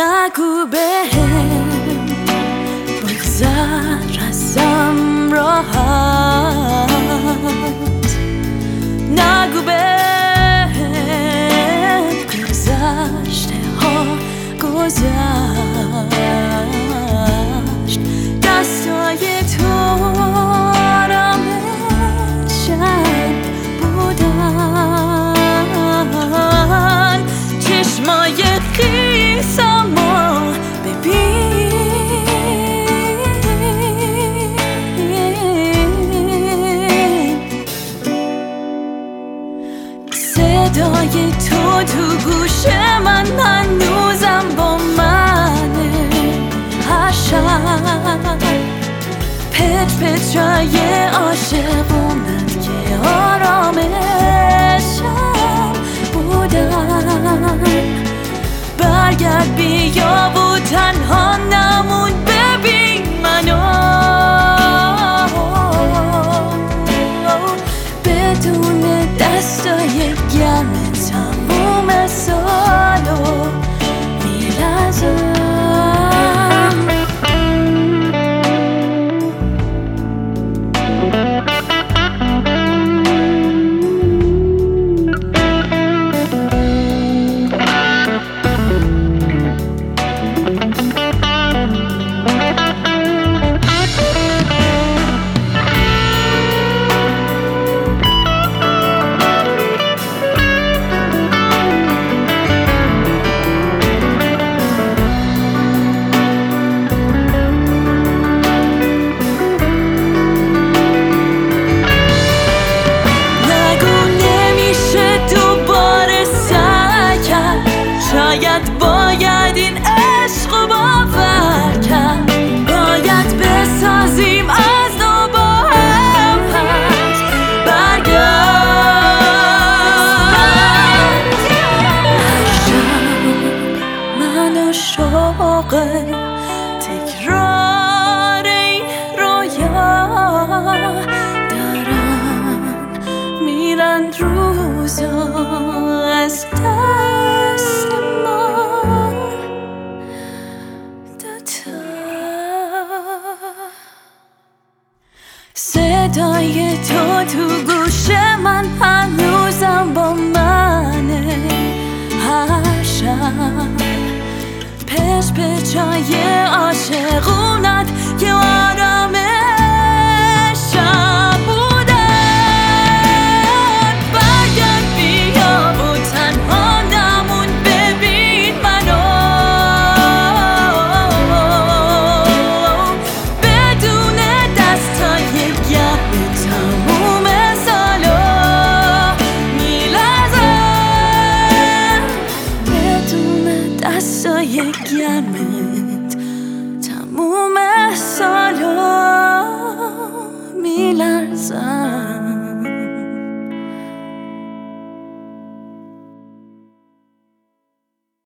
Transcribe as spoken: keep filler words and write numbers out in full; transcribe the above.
نگو بهم بگذر ازم راحت، نگو بهم گذشته ها گذشت. دستای تو آرامشم بودن، چشمای خیسمو ببین، صدای تو تو گوش من هنوزم با منه. هر شب پچ پچای عاشقونت که آرامشم بودن. برگرد بیا و تنها نمون، ببین منو بدون دستای گرم تموم سالو میلرزم. شاید باید این عشق باور کرد، باید بسازیم از نو با هم پس. برگرد هر شب منو شوق تکرار این رویا دارن، میرن روزا از دست صدای تو تو گوش من هنوزم با منه. هر شب پچ پچای عاشقونت که